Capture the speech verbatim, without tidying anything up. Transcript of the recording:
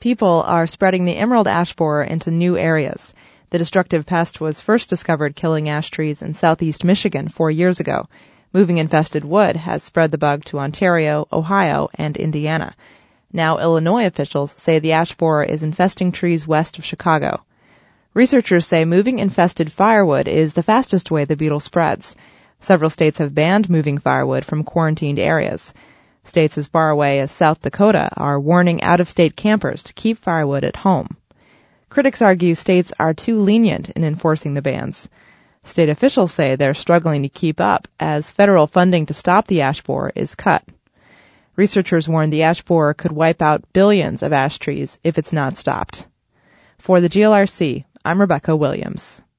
People are spreading the emerald ash borer into new areas. The destructive pest was first discovered killing ash trees in southeast Michigan four years ago. Moving infested wood has spread the bug to Ontario, Ohio, and Indiana. Now Illinois officials say the ash borer is infesting trees west of Chicago. Researchers say moving infested firewood is the fastest way the beetle spreads. Several states have banned moving firewood from quarantined areas. States as far away as South Dakota are warning out-of-state campers to keep firewood at home. Critics argue states are too lenient in enforcing the bans. State officials say they're struggling to keep up as federal funding to stop the ash borer is cut. Researchers warn the ash borer could wipe out billions of ash trees if it's not stopped. For the G L R C, I'm Rebecca Williams.